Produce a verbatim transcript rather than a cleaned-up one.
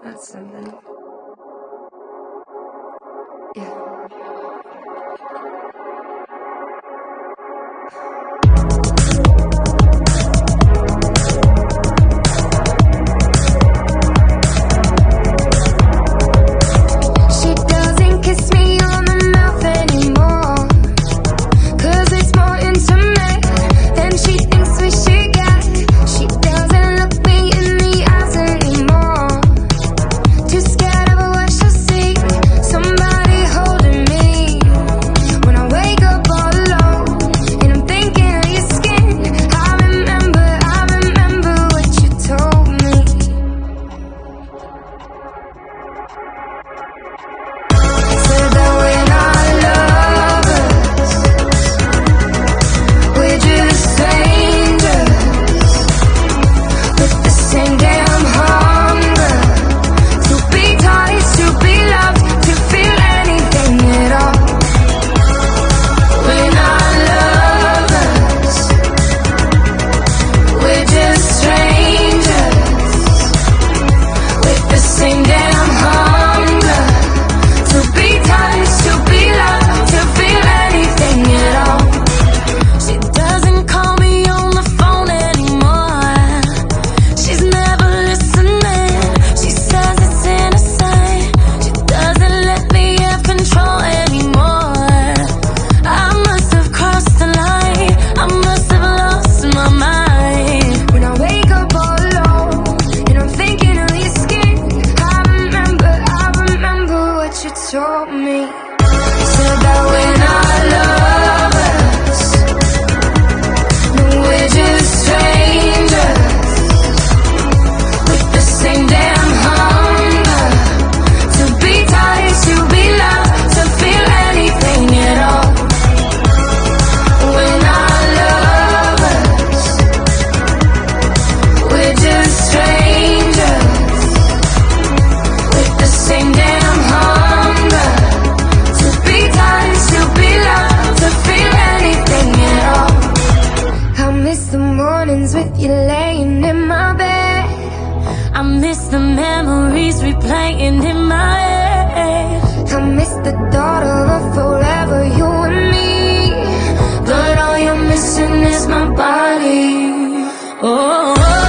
That's something. Yeah. Told me, said that we're not lovers, no, we're just strangers with the same damn hunger to be tight, to be loved, to feel anything at all. We're not lovers, we're just strangers with the same damn hunger. With you laying in my bed, I miss the memories replaying in my head. I miss the thought of a forever, you and me, but all you're missing is my body. Oh.